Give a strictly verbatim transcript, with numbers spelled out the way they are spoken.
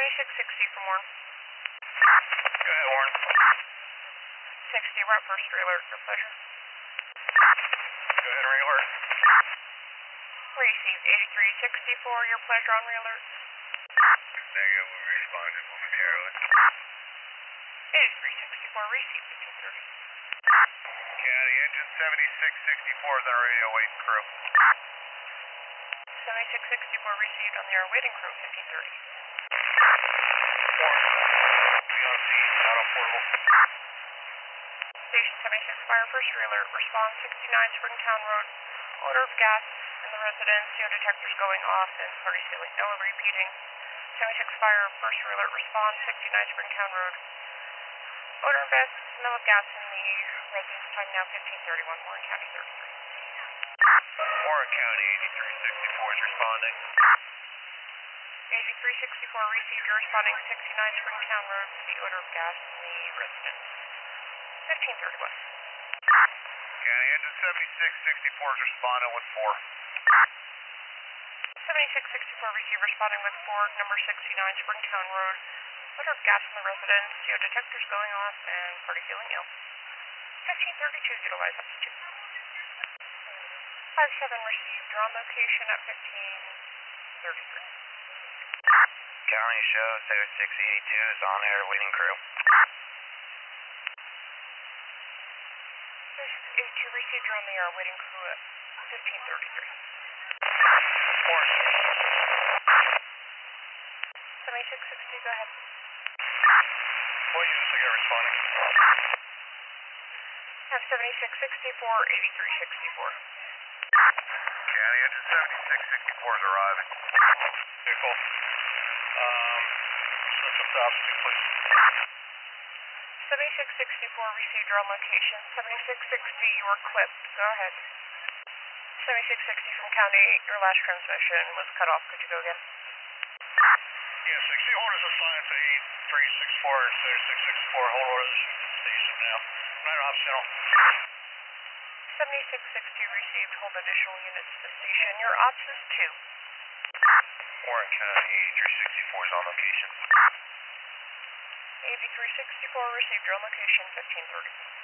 seventy-six sixty from Warren. Go ahead, Warren. sixty, we're at first alert, your pleasure. Go ahead and re-alert. Received eighty-three sixty-four, your pleasure on re-alert. Negative, we responded momentarily. eighty-three sixty-four, received fifteen thirty. County engine seventy-six sixty-four is on radio waiting crew. seventy-six sixty-four received on the air waiting crew, fifteen thirty. Warren. Be on scene, not on portable. Station seventy-six fire, first alert, respond sixty-nine Springtown Road. Odor of gas in the residence, C O detectors going off and party ceiling, no repeating. seventy-six fire, first alert, respond sixty-nine Springtown Road. Odor of gas, smell of gas in the residence, time now fifteen thirty-one, Warren County thirty-three. Warren County eighty-three sixty-four is responding. eighty-three sixty-four received, you're responding sixty-nine Springtown Road for the odor of gas in the residence. fifteen thirty-one. County engine seventy-six sixty-four is responding with four. seventy-six sixty-four received, responding with four, number sixty-nine Springtown Road. Odor of gas in the residence, C O detectors going off and party feeling ill. fifteen thirty-two, utilize up to two. five seven received, you're on location at fifteen thirty-three. County shows seventy-six eighty-two is on air waiting crew. seventy-six eighty-two received, you're on the air waiting crew at fifteen thirty-three. Warren. seventy-six sixty, go ahead. What units I got responding? Have seventy-six sixty-four, eighty-three sixty-four. County engine seventy-six sixty-four is arriving. Vehicle. Um, switch up to altitude, please. seventy-six sixty-four received, you're on location. seventy-six sixty, you are clipped. Go ahead. seventy-six sixty from County, your last transmission was cut off. Could you go again? Yeah, sixty orders assigned to eight three six four and seventy-six sixty-four. Hold orders at the station now. Nine ops channel. seventy-six sixty received, hold additional units to the station. Your ops is two. Warren County eighty-three sixty-four is on location. eighty-three sixty-four received, your location fifteen thirty.